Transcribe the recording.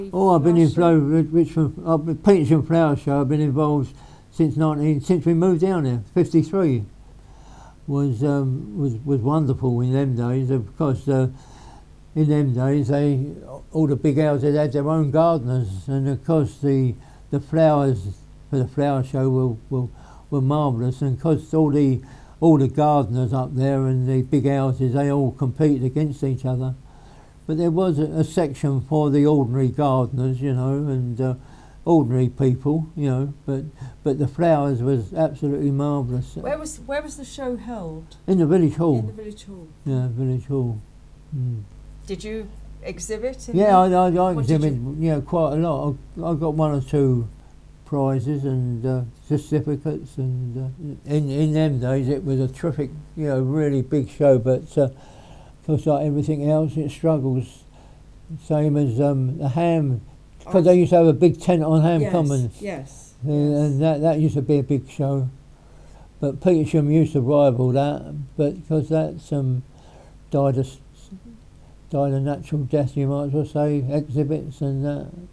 Oh, I've been involved with Petersham Flower Show. I've been involved since we moved down there. 53 was wonderful in them days. Of course, in them days, all the big houses had their own gardeners, and of course the flowers for the flower show were marvellous. And of course all the gardeners up there and the big houses, they all competed against each other. But there was a section for the ordinary gardeners, you know, and ordinary people, you know. But the flowers was absolutely marvellous. Where was the show held? In the village hall. In the village hall. Yeah, village hall. Mm. Did you exhibit? I exhibit, quite a lot. I got 1 or 2 prizes and certificates, and in them days it was a terrific, really big show. But because like everything else, it struggles. Same as the ham, because they used to have a big tent on Ham Commons. Yes. And that used to be a big show. But Petersham used to rival that, but because that's died a natural death, you might as well say, exhibits and that.